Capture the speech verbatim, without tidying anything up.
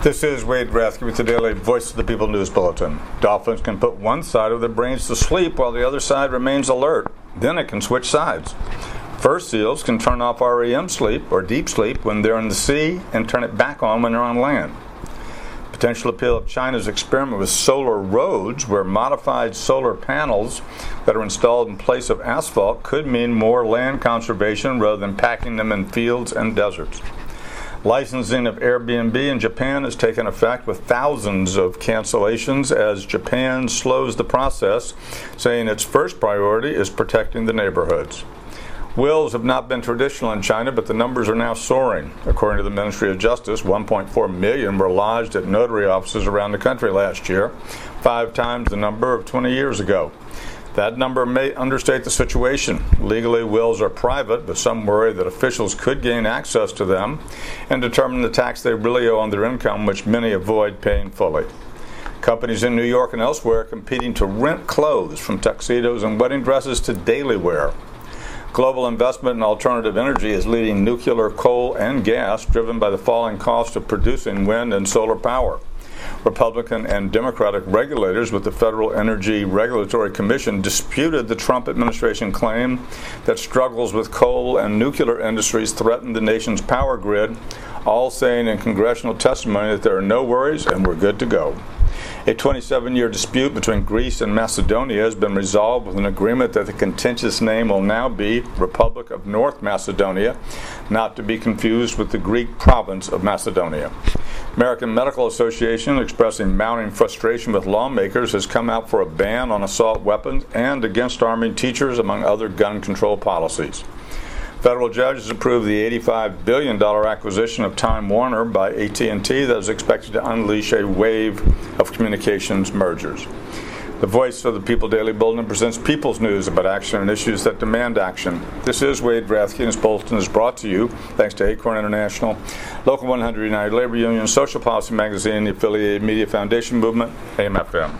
This is Wade Rathke with the Daily Voice of the People News Bulletin. Dolphins can put one side of their brains to sleep while the other side remains alert. Then it can switch sides. Fur seals can turn off R E M sleep or deep sleep when they're in the sea and turn it back on when they're on land. Potential appeal of China's experiment with solar roads, where modified solar panels that are installed in place of asphalt could mean more land conservation rather than packing them in fields and deserts. Licensing of Airbnb in Japan has taken effect with thousands of cancellations as Japan slows the process, saying its first priority is protecting the neighborhoods. Wills have not been traditional in China, but the numbers are now soaring. According to the Ministry of Justice, one point four million were lodged at notary offices around the country last year, five times the number of twenty years ago. That number may understate the situation. Legally, wills are private, but some worry that officials could gain access to them and determine the tax they really owe on their income, which many avoid paying fully. Companies in New York and elsewhere are competing to rent clothes, from tuxedos and wedding dresses to daily wear. Global investment in alternative energy is leading nuclear, coal, and gas, driven by the falling cost of producing wind and solar power. Republican and Democratic regulators with the Federal Energy Regulatory Commission disputed the Trump administration claim that struggles with coal and nuclear industries threaten the nation's power grid, all saying in congressional testimony that there are no worries and we're good to go. A twenty-seven-year dispute between Greece and Macedonia has been resolved with an agreement that the contentious name will now be Republic of North Macedonia, not to be confused with the Greek province of Macedonia. American Medical Association, expressing mounting frustration with lawmakers, has come out for a ban on assault weapons and against arming teachers, among other gun control policies. Federal judges approved the eighty-five billion dollars acquisition of Time Warner by A T and T that is expected to unleash a wave of communications mergers. The Voice of the People Daily Bulletin presents people's news about action and issues that demand action. This is Wade Rathke, and this bulletin is brought to you thanks to Acorn International, Local one hundred United Labor Union, Social Policy Magazine, the Affiliated Media Foundation Movement, A M F M.